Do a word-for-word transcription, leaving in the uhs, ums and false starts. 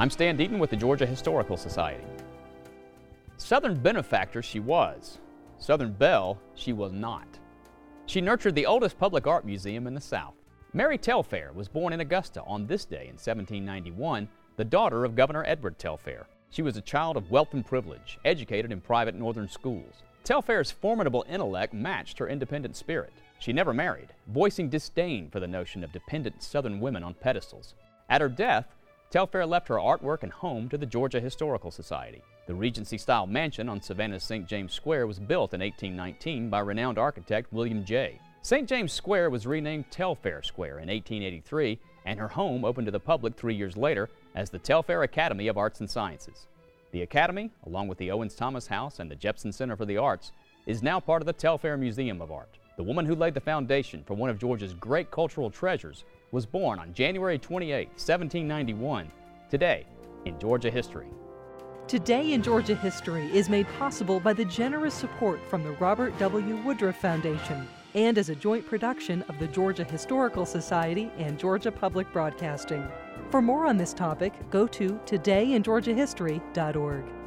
I'm Stan Deaton with the Georgia Historical Society. Southern benefactor she was. Southern belle she was not. She nurtured the oldest public art museum in the South. Mary Telfair was born in Augusta on this day in seventeen ninety-one, the daughter of Governor Edward Telfair. She was a child of wealth and privilege, educated in private northern schools. Telfair's formidable intellect matched her independent spirit. She never married, voicing disdain for the notion of dependent Southern women on pedestals. At her death, Telfair left her artwork and home to the Georgia Historical Society. The Regency-style mansion on Savannah's Saint James Square was built in eighteen nineteen by renowned architect William Jay. Saint James Square was renamed Telfair Square in eighteen eighty-three, and her home opened to the public three years later as the Telfair Academy of Arts and Sciences. The Academy, along with the Owens Thomas House and the Jepson Center for the Arts, is now part of the Telfair Museum of Art. The woman who laid the foundation for one of Georgia's great cultural treasures was born on January twenty-eighth, seventeen ninety-one, today in Georgia history. Today in Georgia History is made possible by the generous support from the Robert W. Woodruff Foundation and as a joint production of the Georgia Historical Society and Georgia Public Broadcasting. For more on this topic, go to today in georgia history dot org.